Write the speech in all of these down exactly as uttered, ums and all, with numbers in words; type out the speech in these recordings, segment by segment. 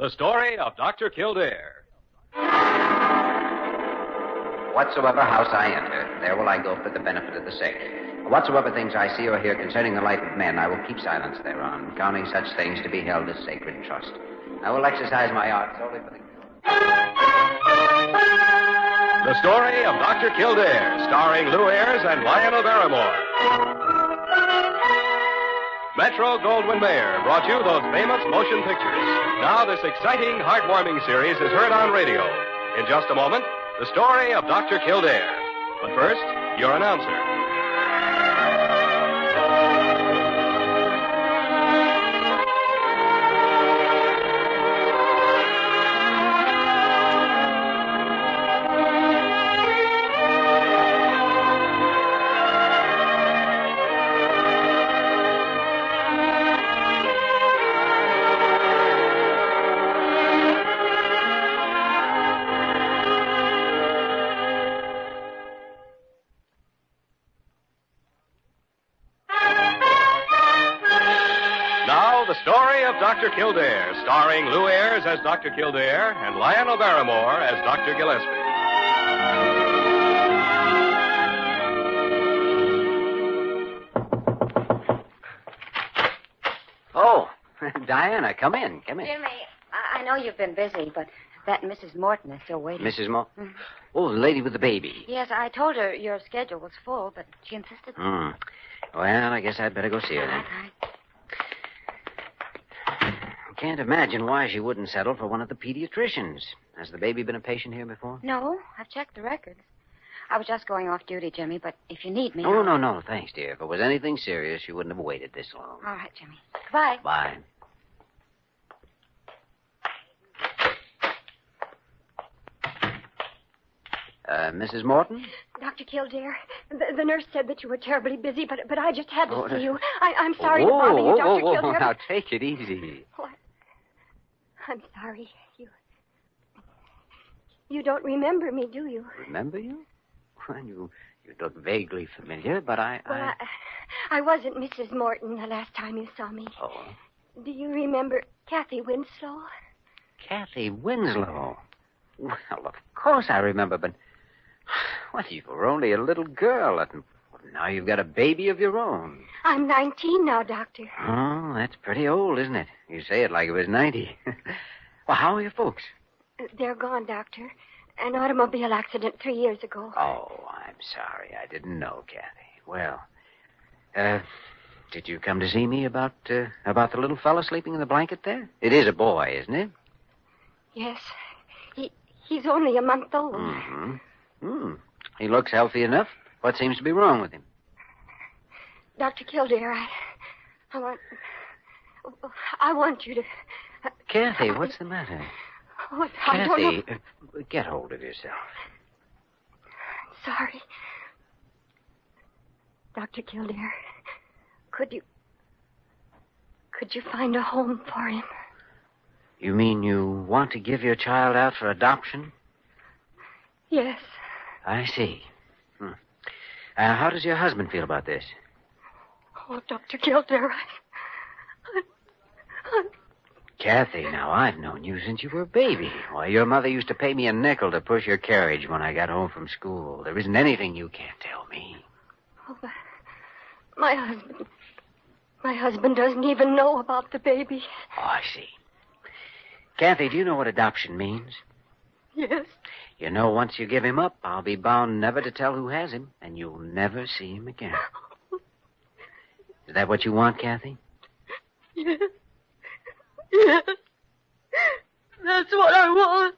The Story of Doctor Kildare. Whatsoever house I enter, there will I go for the benefit of the sick. Whatsoever things I see or hear concerning the life of men, I will keep silence thereon, counting such things to be held as sacred trust. I will exercise my art solely for the... The Story of Doctor Kildare, starring Lou Ayres and Lionel Barrymore. Metro-Goldwyn-Mayer brought you those famous motion pictures. Now this exciting, heartwarming series is heard on radio. In just a moment, the Story of Doctor Kildare. But first, your announcer. The Story of Doctor Kildare, starring Lou Ayres as Doctor Kildare and Lionel Barrymore as Doctor Gillespie. Oh, Diana, come in, come in. Jimmy, I, I know you've been busy, but that Missus Morton is still waiting. Missus Morton? Mm-hmm. Oh, the lady with the baby. Yes, I told her your schedule was full, but she insisted. Hmm. Well, I guess I'd better go see her then. All right. Can't imagine why she wouldn't settle for one of the pediatricians. Has the baby been a patient here before? No, I've checked the records. I was just going off duty, Jimmy, but if you need me... Oh, I'll... no, no, thanks, dear. If it was anything serious, you wouldn't have waited this long. All right, Jimmy. Goodbye. Bye. Uh, Missus Morton? Doctor Kildare, the, the nurse said that you were terribly busy, but but I just had to Oh, see you. I, I'm sorry oh, to bother you, oh, Doctor oh, Kildare. Oh, now, take it easy. What? I'm sorry. You you don't remember me, do you? Remember you? Well, you, you look vaguely familiar, but I... Well, I... I, I wasn't Missus Morton the last time you saw me. Oh. Do you remember Kathy Winslow? Kathy Winslow? Well, of course I remember, but... Well, you were only a little girl, and now you've got a baby of your own. I'm nineteen now, Doctor. Oh, that's pretty old, isn't it? You say it like it was ninety. Well, how are your folks? They're gone, Doctor. An automobile accident three years ago. Oh, I'm sorry. I didn't know, Kathy. Well, uh, did you come to see me about, uh, about the little fellow sleeping in the blanket there? It is a boy, isn't it? Yes. He He's only a month old. Mm-hmm. Hmm. He looks healthy enough. What seems to be wrong with him? Doctor Kildare, I, I want... I want you to... Kathy, what's the matter? Oh, I don't know. Kathy, uh, get hold of yourself. Sorry. Doctor Kildare, could you... Could you find a home for him? You mean you want to give your child out for adoption? Yes. I see. Hmm. Uh, how does your husband feel about this? Oh, Doctor Kildare, I... I... I... Kathy, now, I've known you since you were a baby. Why, your mother used to pay me a nickel to push your carriage when I got home from school. There isn't anything you can't tell me. Oh, but my husband... My husband doesn't even know about the baby. Oh, I see. Kathy, do you know what adoption means? Yes. You know, once you give him up, I'll be bound never to tell who has him, and you'll never see him again. Is that what you want, Kathy? Yes. Yes. That's what I want.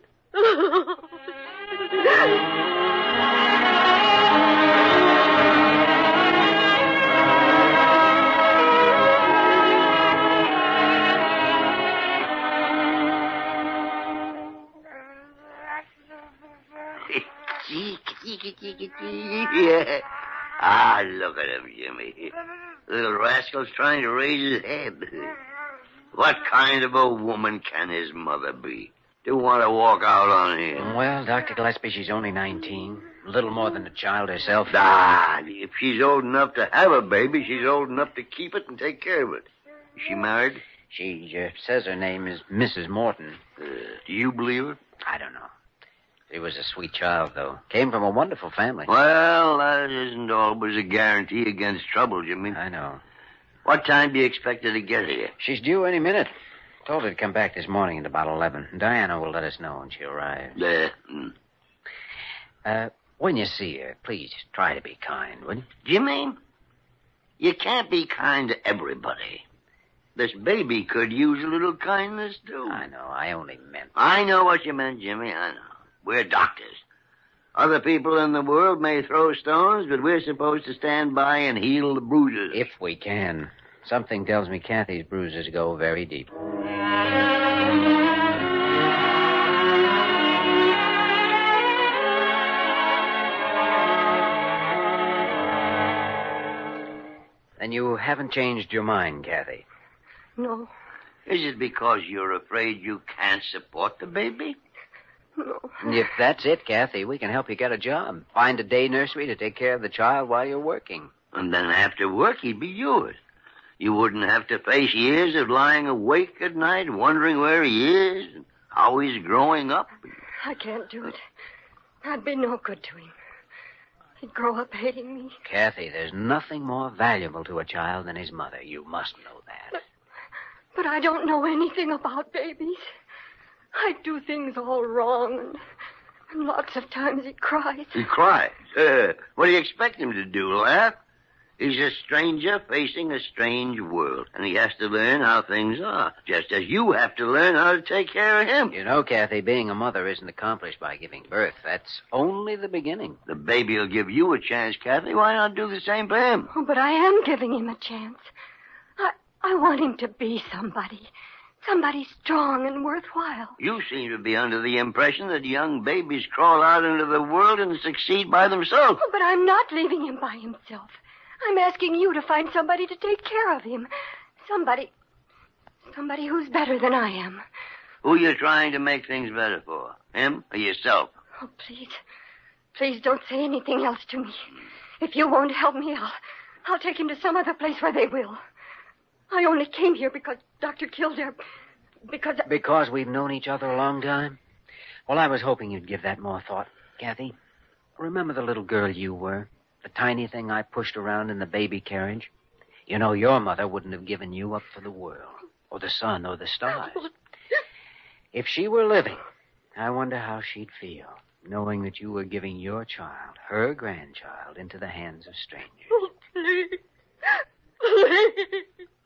Yeah. Ah, look at him, Jimmy. Little rascal's trying to raise his head. What kind of a woman can his mother be to want to walk out on him? Well, Doctor Gillespie, she's only nineteen. A little more than a child herself. Ah, if she's old enough to have a baby, she's old enough to keep it and take care of it. Is she married? She uh, says her name is Missus Morton. Uh, do you believe her? I don't know. She was a sweet child, though. Came from a wonderful family. Well, that isn't always a guarantee against trouble, Jimmy. I know. What time do you expect her to get here? She's due any minute. Told her to come back this morning at about eleven. Diana will let us know when she arrives. Uh, mm. Uh, when you see her, please try to be kind, will you? Jimmy, you can't be kind to everybody. This baby could use a little kindness, too. I know. I only meant... I know what you meant, Jimmy. I know. We're doctors. Other people in the world may throw stones, but we're supposed to stand by and heal the bruises. If we can. Something tells me Kathy's bruises go very deep. Then you haven't changed your mind, Kathy? No. Is it because you're afraid you can't support the baby? No. If that's it, Kathy, we can help you get a job. Find a day nursery to take care of the child while you're working. And then after work, he'd be yours. You wouldn't have to face years of lying awake at night, wondering where he is and how he's growing up. I can't do it. I'd be no good to him. He'd grow up hating me. Kathy, there's nothing more valuable to a child than his mother. You must know that. But, but I don't know anything about babies. I do things all wrong, and, and lots of times he cries. He cries? Uh, what do you expect him to do, laugh? He's a stranger facing a strange world, and he has to learn how things are, just as you have to learn how to take care of him. You know, Kathy, being a mother isn't accomplished by giving birth. That's only the beginning. The baby will give you a chance, Kathy. Why not do the same for him? Oh, but I am giving him a chance. I, I want him to be somebody. Somebody strong and worthwhile. You seem to be under the impression that young babies crawl out into the world and succeed by themselves. Oh, but I'm not leaving him by himself. I'm asking you to find somebody to take care of him. Somebody... Somebody who's better than I am. Who are you trying to make things better for? Him or yourself? Oh, please. Please don't say anything else to me. If you won't help me, I'll... I'll take him to some other place where they will. I only came here because Doctor Kildare... Because... Because we've known each other a long time? Well, I was hoping you'd give that more thought, Kathy. Remember the little girl you were? The tiny thing I pushed around in the baby carriage? You know, your mother wouldn't have given you up for the world, or the sun, or the stars. If she were living, I wonder how she'd feel, knowing that you were giving your child, her grandchild, into the hands of strangers. Oh, please. Please.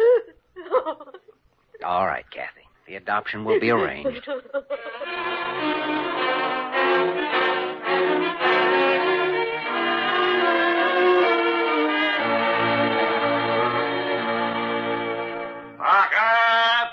All right, Kathy. The adoption will be arranged. Parker!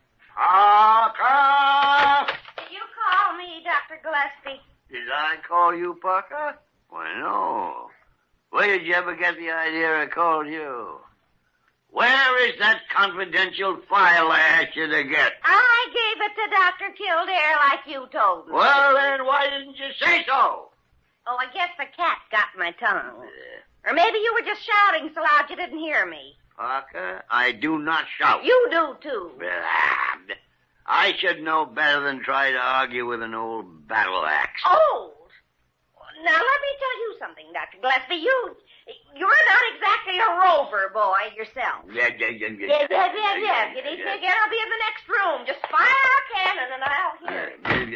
Parker! Did you call me, Doctor Gillespie? Did I call you, Parker? Why, no. Where did you ever get the idea I called you? Where is that confidential file I asked you to get? I gave it to Doctor Kildare like you told me. Well, then why didn't you say so? Oh, I guess the cat got my tongue. Or maybe you were just shouting so loud you didn't hear me. Parker, I do not shout. You do, too. Blah. I should know better than try to argue with an old battle axe. Old? Now, let me tell you something, Doctor Gillespie. You, you're not exactly a rover boy yourself. Yeah, yeah, yeah, yeah. Yeah, yeah, yeah, yeah. If you need me again, I'll be in the next room. Just fire a cannon and I'll hear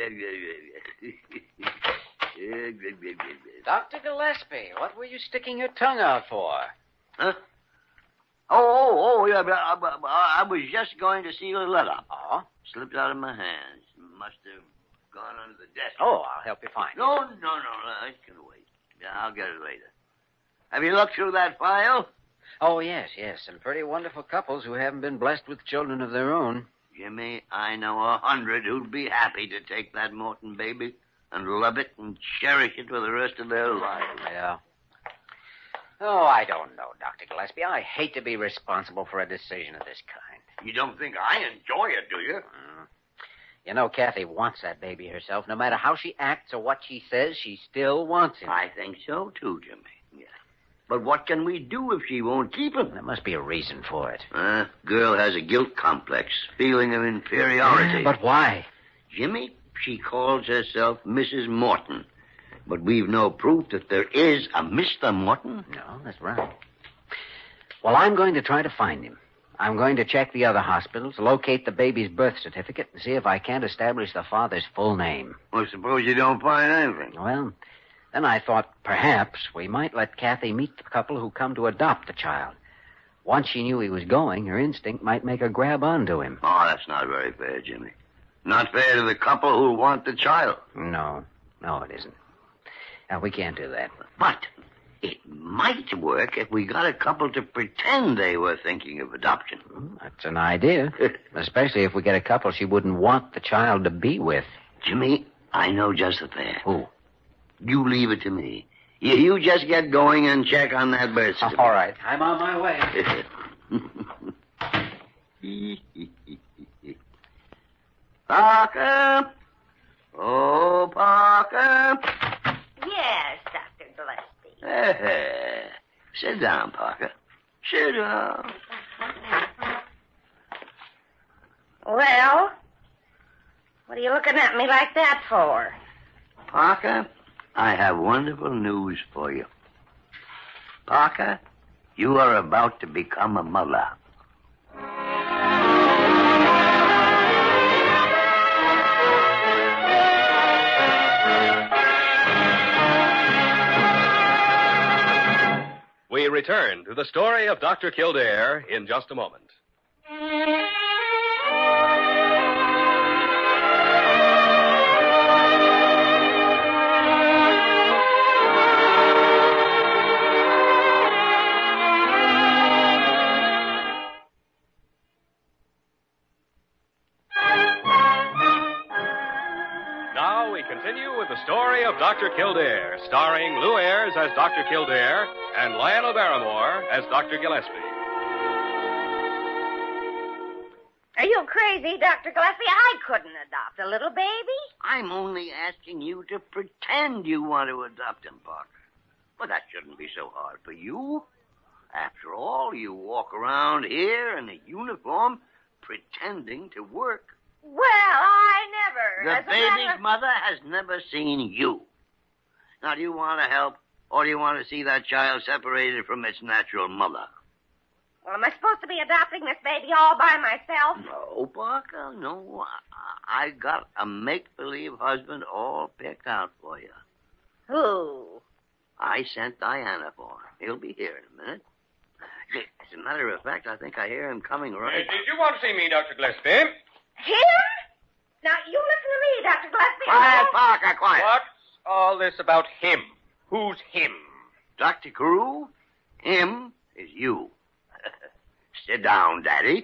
it. Doctor Gillespie, what were you sticking your tongue out for? Huh? Oh, oh, oh, yeah, but I, I, I was just going to see your letter. Oh? Slipped out of my hands. Must have gone under the desk. Oh, I'll help you find it. No, no, no, no, it can wait. Yeah, I'll get it later. Have you looked through that file? Oh, yes, yes. Some pretty wonderful couples who haven't been blessed with children of their own. Jimmy, I know a hundred who'd be happy to take that Morton baby and love it and cherish it for the rest of their lives. Yeah. Oh, I don't know, Doctor Gillespie. I hate to be responsible for a decision of this kind. You don't think I enjoy it, do you? Mm. You know, Kathy wants that baby herself. No matter how she acts or what she says, she still wants him. I think so, too, Jimmy. Yeah. But what can we do if she won't keep him? There must be a reason for it. Uh, girl has a guilt complex, feeling of inferiority. But why? Jimmy, she calls herself Missus Morton. But we've no proof that there is a Mister Morton. No, that's right. Well, I'm going to try to find him. I'm going to check the other hospitals, locate the baby's birth certificate, and see if I can't establish the father's full name. Well, suppose you don't find anything. Well, then I thought perhaps we might let Kathy meet the couple who come to adopt the child. Once she knew he was going, her instinct might make her grab onto him. Oh, that's not very fair, Jimmy. Not fair to the couple who want the child. No, no, it isn't. Now, we can't do that. But it might work if we got a couple to pretend they were thinking of adoption. That's an idea, especially if we get a couple she wouldn't want the child to be with. Jimmy, I know just the pair. Who? You leave it to me. You, you just get going and check on that birth certificate. All right. I'm on my way. Parker! Oh, Parker! Yes, Doctor Gillespie. Hey, sit down, Parker. Sit down. Well, what are you looking at me like that for? Parker, I have wonderful news for you. Parker, you are about to become a mother. We return to the story of Doctor Kildare in just a moment. Now we continue with the story of Doctor Kildare, starring Lou Ayres as Doctor Kildare and Lionel Barrymore as Doctor Gillespie. Are you crazy, Doctor Gillespie? I couldn't adopt a little baby. I'm only asking you to pretend you want to adopt him, Parker. But that shouldn't be so hard for you. After all, you walk around here in a uniform pretending to work. Well, I never. The As a baby's matter- mother has never seen you. Now, do you want to help, or do you want to see that child separated from its natural mother? Well, am I supposed to be adopting this baby all by myself? No, Parker, no. I, I got a make-believe husband all picked out for you. Who? I sent Diana for him. He'll be here in a minute. As a matter of fact, I think I hear him coming right... Uh, did you want to see me, Doctor Gillespie? Him? Now, you listen to me, Doctor Gillespie. Quiet, Parker, quiet. What's all this about him? Who's him? Doctor Carew, him is you. Sit down, Daddy.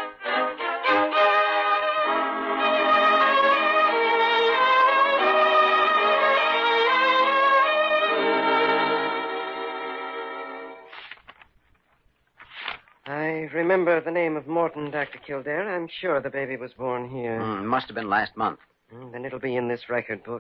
I remember the name of Morton, Doctor Kildare. I'm sure the baby was born here. Mm, must have been last month. Mm, then it'll be in this record book.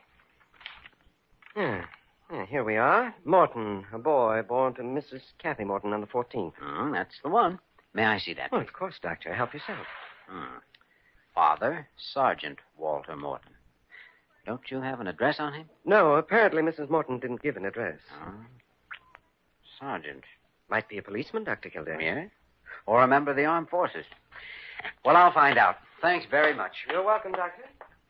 Yeah. yeah, here we are. Morton, a boy born to Missus Kathy Morton on the fourteenth. Mm, that's the one. May I see that? Well, of course, Doctor. Help yourself. Hmm. Father, Sergeant Walter Morton. Don't you have an address on him? No, apparently Missus Morton didn't give an address. Oh. Sergeant. Might be a policeman, Doctor Kildare. Yeah? Or a member of the armed forces. Well, I'll find out. Thanks very much. You're welcome, Doctor.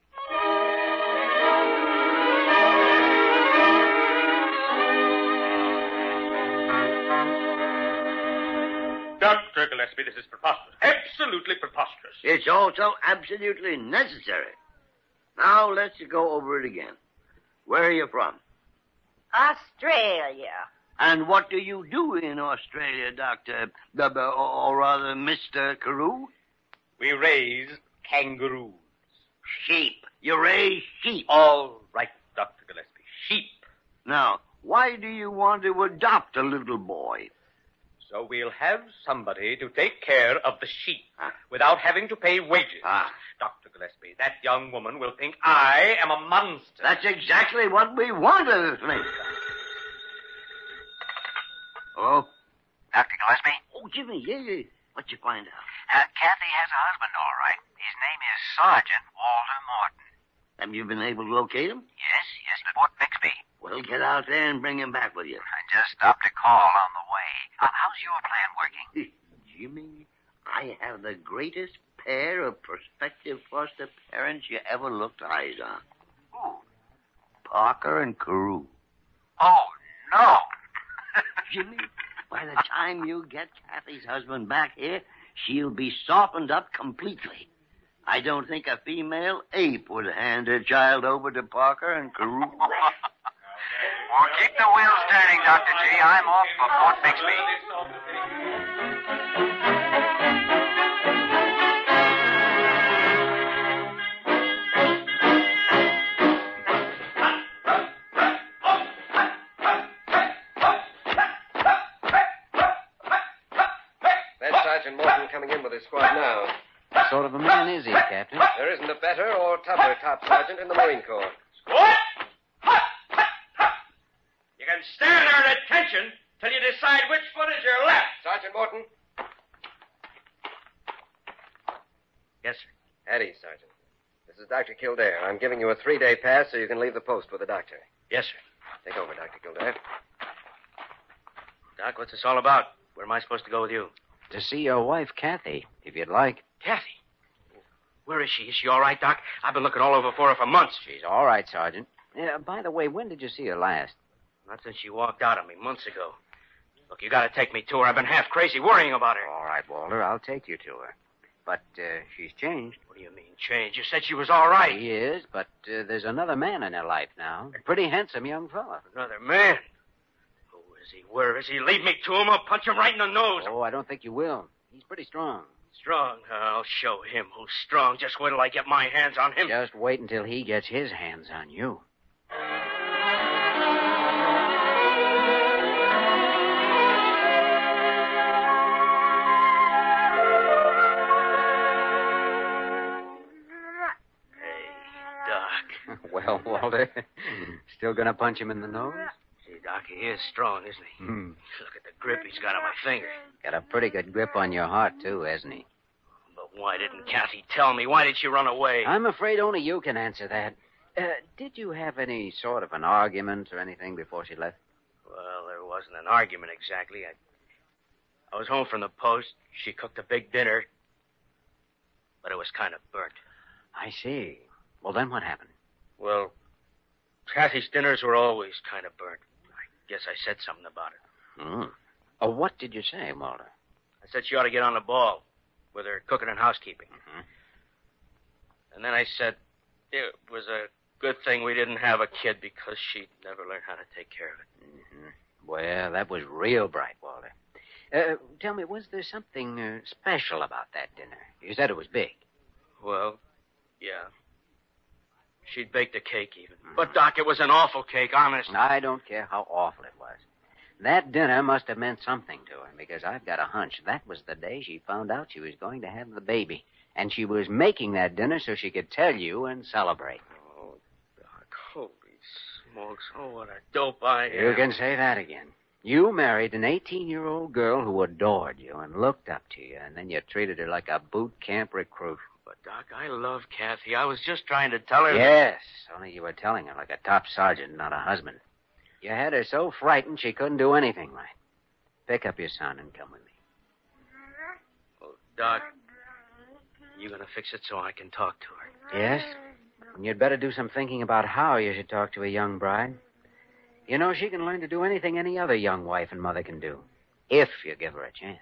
Doctor Gillespie, this is preposterous. Absolutely preposterous. It's also absolutely necessary. Now, let's go over it again. Where are you from? Australia. And what do you do in Australia, Doctor, or rather, Mister Carew? We raise kangaroos. Sheep. You raise sheep. All right, Doctor Gillespie. Sheep. Now, why do you want to adopt a little boy? So we'll have somebody to take care of the sheep Ah. without having to pay wages. Ah. Doctor Gillespie, that young woman will think I am a monster. That's exactly what we want to think. Hello? Doctor Gillespie? Oh, Jimmy, yeah, yeah. What'd you find out? Uh, Kathy has a husband, all right. His name is Sergeant Walter Morton. Have you been able to locate him? Yes, yes, at Fort Bixby. Well, get out there and bring him back with you. I just stopped a call on the way. Uh, how's your plan working? Jimmy, I have the greatest pair of prospective foster parents you ever looked eyes on. Who? Parker and Carew. Oh, no. Jimmy, by the time you get Kathy's husband back here, she'll be softened up completely. I don't think a female ape would hand her child over to Parker and Carew. Well, keep the wheels turning, Doctor G. I'm off for Fort Bixby. That's Sergeant Morton coming in with his squad now. What sort of a man is he, Captain? There isn't a better or tougher top sergeant in the Marine Corps. What? Hut! Hut! Hut! You can stand there at attention till you decide which foot is your left. Sergeant Morton. Yes, sir. Eddie, Sergeant. This is Doctor Kildare. I'm giving you a three-day pass so you can leave the post with the doctor. Yes, sir. Take over, Doctor Kildare. Doc, what's this all about? Where am I supposed to go with you? To see your wife, Kathy, if you'd like. Kathy. Where is she? Is she all right, Doc? I've been looking all over for her for months. She's all right, Sergeant. Yeah, by the way, when did you see her last? Not since she walked out on me months ago. Look, you got to take me to her. I've been half crazy worrying about her. All right, Walter, I'll take you to her. But uh, she's changed. What do you mean, change? You said she was all right. She is, but uh, there's another man in her life now. A pretty handsome young fella. Another man? Who is he? Where is he? Lead me to him. I'll punch him right in the nose. Oh, I don't think you will. He's pretty strong. Strong? I'll show him who's strong. Just wait till I get my hands on him. Just wait until he gets his hands on you. Well, Walter, still gonna punch him in the nose? See, Doc, he is strong, isn't he? Hmm. Look at the grip he's got on my finger. Got a pretty good grip on your heart, too, hasn't he? But why didn't Kathy tell me? Why did she run away? I'm afraid only you can answer that. Uh, did you have any sort of an argument or anything before she left? Well, there wasn't an argument exactly. I, I was home from the post. She cooked a big dinner, but it was kind of burnt. I see. Well, then what happened? Well, Kathy's dinners were always kind of burnt. I guess I said something about it. Hmm. Oh, what did you say, Walter? I said she ought to get on the ball with her cooking and housekeeping. Mm-hmm. And then I said it was a good thing we didn't have a kid because she'd never learn how to take care of it. Mm-hmm. Well, that was real bright, Walter. Uh, tell me, was there something uh, special about that dinner? You said it was big. Well, yeah. She'd baked a cake, even. Mm-hmm. But, Doc, it was an awful cake, honest. I don't care how awful it was. That dinner must have meant something to her, because I've got a hunch that was the day she found out she was going to have the baby. And she was making that dinner so she could tell you and celebrate. Oh, Doc, holy smokes. Oh, what a dope I am. You can say that again. You married an eighteen-year-old girl who adored you and looked up to you, and then you treated her like a boot camp recruit. But, Doc, I love Kathy. I was just trying to tell her... Yes, only you were telling her like a top sergeant, not a husband. You had her so frightened she couldn't do anything right. Pick up your son and come with me. Oh, Doc, you gonna fix it so I can talk to her? Yes? And you'd better do some thinking about how you should talk to a young bride. You know, she can learn to do anything any other young wife and mother can do, if you give her a chance.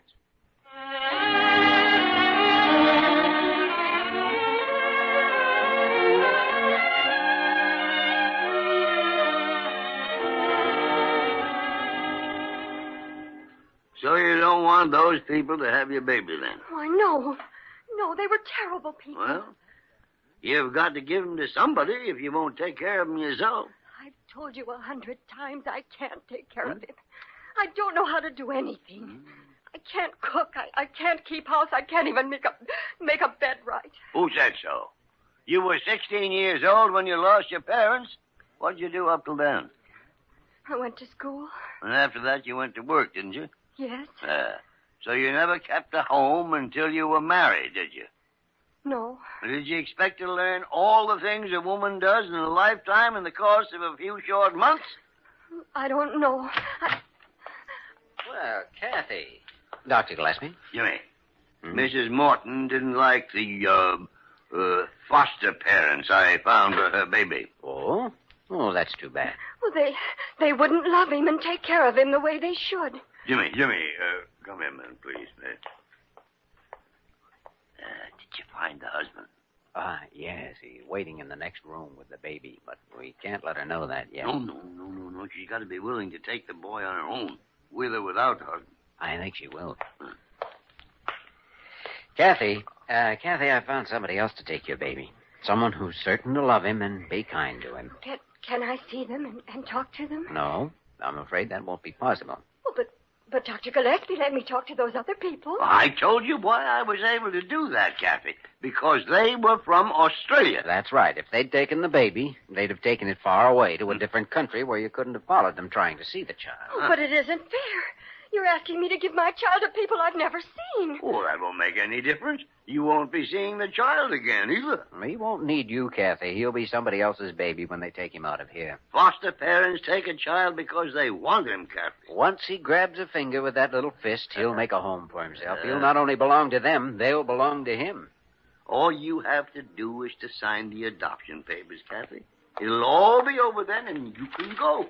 So you don't want those people to have your baby then? Why, no. No, they were terrible people. Well, you've got to give them to somebody if you won't take care of them yourself. I've told you a hundred times I can't take care of him. I don't know how to do anything. Mm. I can't cook. I, I can't keep house. I can't even make a, make a bed right. Who said so? You were sixteen years old when you lost your parents. What did you do up till then? I went to school. And after that, you went to work, didn't you? Yes. Uh, so you never kept a home until you were married, did you? No. Did you expect to learn all the things a woman does in a lifetime in the course of a few short months? I don't know. I... Well, Kathy. Doctor Gillespie. Jimmy, Hmm? Missus Morton didn't like the, uh, uh, foster parents I found for her baby. Oh? Oh, that's too bad. Well, they they wouldn't love him and take care of him the way they should. Jimmy, Jimmy, uh, come here, man, please. Uh, did you find the husband? Ah, yes. He's waiting in the next room with the baby, but we can't let her know that yet. No, no, no, no, no. She's got to be willing to take the boy on her own, with or without her. I think she will. Hmm. Kathy, uh, Kathy, I found somebody else to take your baby. Someone who's certain to love him and be kind to him. Can, can I see them and, and talk to them? No, I'm afraid that won't be possible. Oh, but, but Doctor Gillespie let me talk to those other people. I told you why I was able to do that, Kathy. Because they were from Australia. That's right. If they'd taken the baby, they'd have taken it far away to a different country where you couldn't have followed them trying to see the child. Oh, but it isn't fair. You're asking me to give my child to people I've never seen. Oh, that won't make any difference. You won't be seeing the child again, either. He won't need you, Kathy. He'll be somebody else's baby when they take him out of here. Foster parents take a child because they want him, Kathy. Once he grabs a finger with that little fist, he'll make a home for himself. He'll not only belong to them, they'll belong to him. All you have to do is to sign the adoption papers, Kathy. It'll all be over then, and you can go.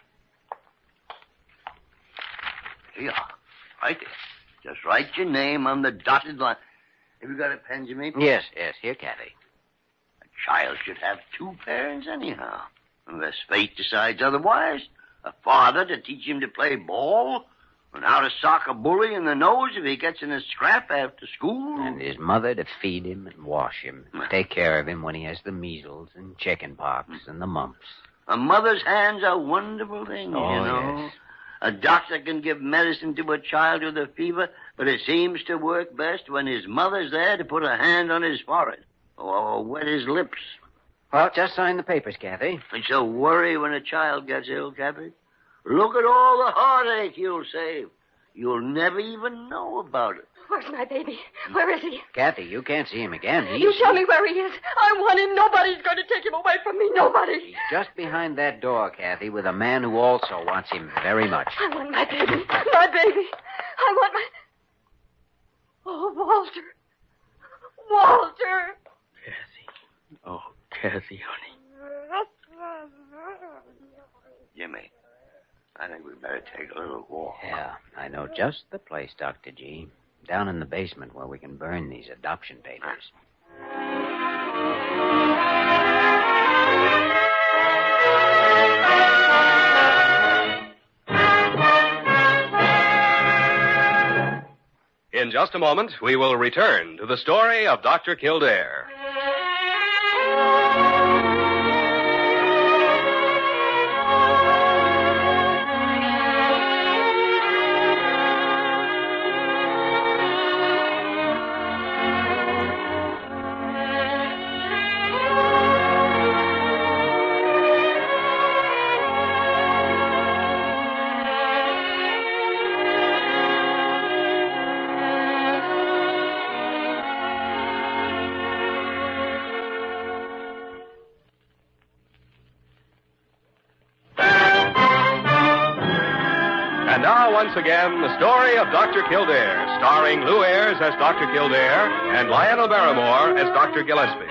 Here you are. Right there. Just write your name on the dotted line. Have you got a pen, Jimmy? Yes, yes. Here, Kathy. A child should have two parents anyhow, unless fate decides otherwise. A father to teach him to play ball, and how to sock a bully in the nose if he gets in a scrap after school. And his mother to feed him and wash him, take care of him when he has the measles and chicken pox and the mumps. A mother's hands are wonderful things, Oh, you know. yes. A doctor can give medicine to a child with a fever, but it seems to work best when his mother's there to put a hand on his forehead or wet his lips. Well, just sign the papers, Kathy. And so worry when a child gets ill, Kathy. Look at all the heartache you'll save. You'll never even know about it. Where's my baby? Where is he? Kathy, you can't see him again. He's... You tell me where he is. I want him. Nobody's going to take him away from me. Nobody. He's just behind that door, Kathy, with a man who also wants him very much. I want my baby. My baby. I want my... Oh, Walter. Walter. Kathy. Oh, Kathy, honey. Jimmy, I think we'd better take a little walk. Yeah, I know just the place, Doctor G. Down in the basement where we can burn these adoption papers. In just a moment, we will return to the story of Doctor Kildare. And now, once again, the story of Doctor Kildare, starring Lou Ayres as Doctor Kildare and Lionel Barrymore as Doctor Gillespie.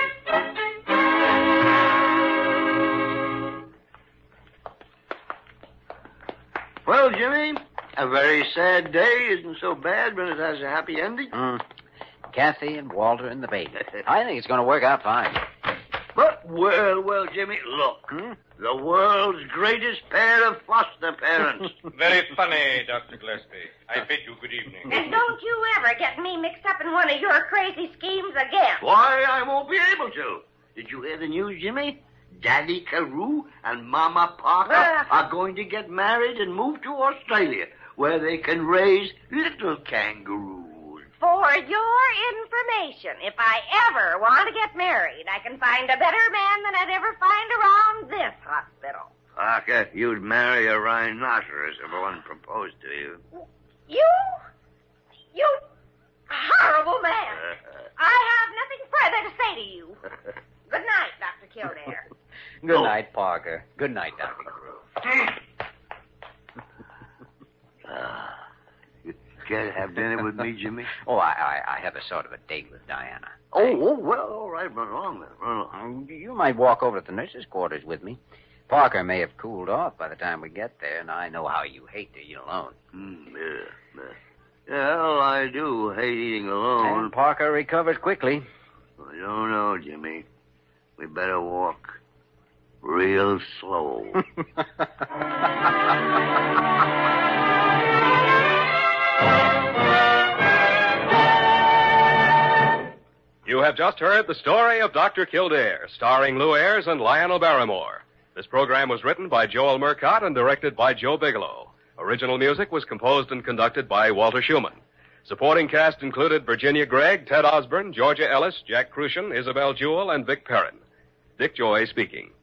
Well, Jimmy, a very sad day isn't so bad when it has a happy ending. Mm. Kathy and Walter and the baby. I think it's going to work out fine. But, well, well, Jimmy, look. Hmm? The world's greatest pair of foster parents. Very funny, Doctor Gillespie. I bid you good evening. And don't you ever get me mixed up in one of your crazy schemes again. Why, I won't be able to. Did you hear the news, Jimmy? Daddy Carew and Mama Parker Ah. are going to get married and move to Australia, where they can raise little kangaroos. For your information, if I ever want to get married, I can find a better man than I'd ever find around this hospital. Parker, you'd marry a rhinoceros if one proposed to you. You? You horrible man. I have nothing further to say to you. Good night, Doctor Kildare. Good night, Parker. Good night, Doctor Crew. uh, you care to have dinner with me, Jimmy? Oh, I, I, I have a sort of a date with Diana. Oh, oh, well, all right. Run along then. Run along. You might walk over to the nurse's quarters with me. Parker may have cooled off by the time we get there, and I know how you hate to eat alone. Mm, yeah, yeah. Well, I do hate eating alone. And Parker recovers quickly. I don't know, Jimmy. We better walk real slow. You have just heard the story of Doctor Kildare, starring Lou Ayres and Lionel Barrymore. This program was written by Joel Murcott and directed by Joe Bigelow. Original music was composed and conducted by Walter Schumann. Supporting cast included Virginia Gregg, Ted Osborne, Georgia Ellis, Jack Crucian, Isabel Jewell, and Vic Perrin. Dick Joy speaking.